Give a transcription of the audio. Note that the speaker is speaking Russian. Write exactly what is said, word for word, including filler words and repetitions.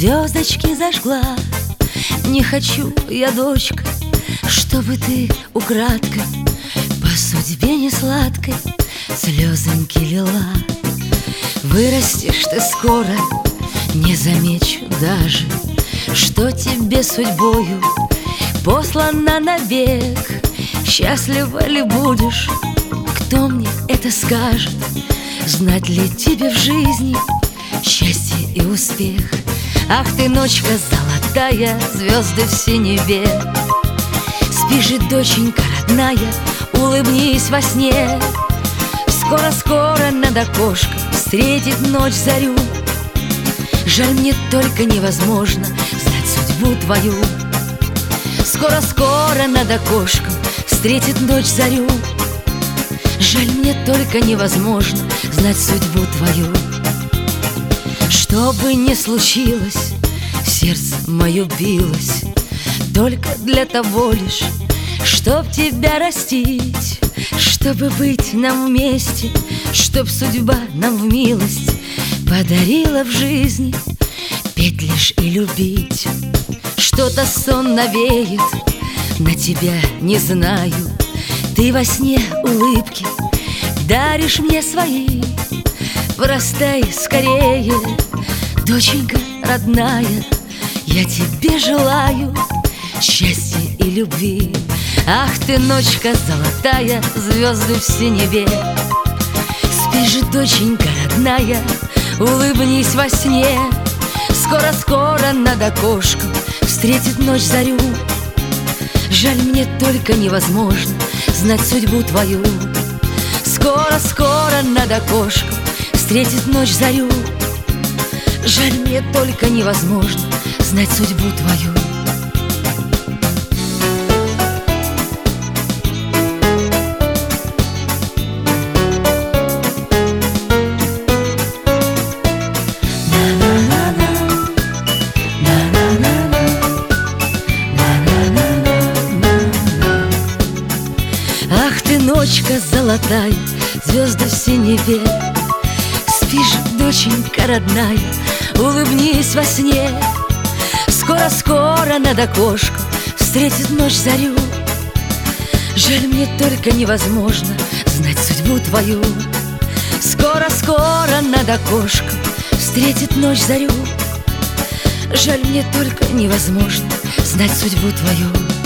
звездочки зажгла. Не хочу я, дочка, чтобы ты украдкой по судьбе несладкой слезоньки лила. Вырастешь ты скоро, не замечу даже, что тебе судьбою послана навек. Счастлива ли будешь, кто мне это скажет? Знать ли тебе в жизни счастье и успех? Ах ты, ночка золотая, звезды в синеве. Спи же, доченька родная, улыбнись во сне. Скоро-скоро над окошком встретит ночь зарю. Жаль, мне только невозможно знать судьбу твою. Скоро-скоро над окошком встретит ночь зарю. Жаль, мне только невозможно знать судьбу твою. Что бы ни случилось, сердце мое билось только для того лишь, чтоб тебя растить, чтобы быть нам вместе, чтоб судьба нам в милость подарила в жизни петь лишь и любить. Что-то сон навеет на тебя, не знаю. Ты во сне улыбки даришь мне свои. Вырастай скорее, доченька родная, я тебе желаю счастья и любви. Ах ты, ночка золотая, звезды в синеве. Спи же, доченька родная, улыбнись во сне. Скоро-скоро над окошком встретит ночь зарю. Жаль, мне только невозможно знать судьбу твою. Скоро-скоро над окошком встретит ночь зарю. Жаль, мне только невозможно знать судьбу твою. Ах ты, ночка золотая, звезды в синеве. Спи же, доченька родная, улыбнись во сне. Скоро-скоро над окошком встретит ночь зарю. Жаль, мне только невозможно знать судьбу твою. Скоро-скоро над окошком встретит ночь зарю. Жаль, мне только невозможно знать судьбу твою.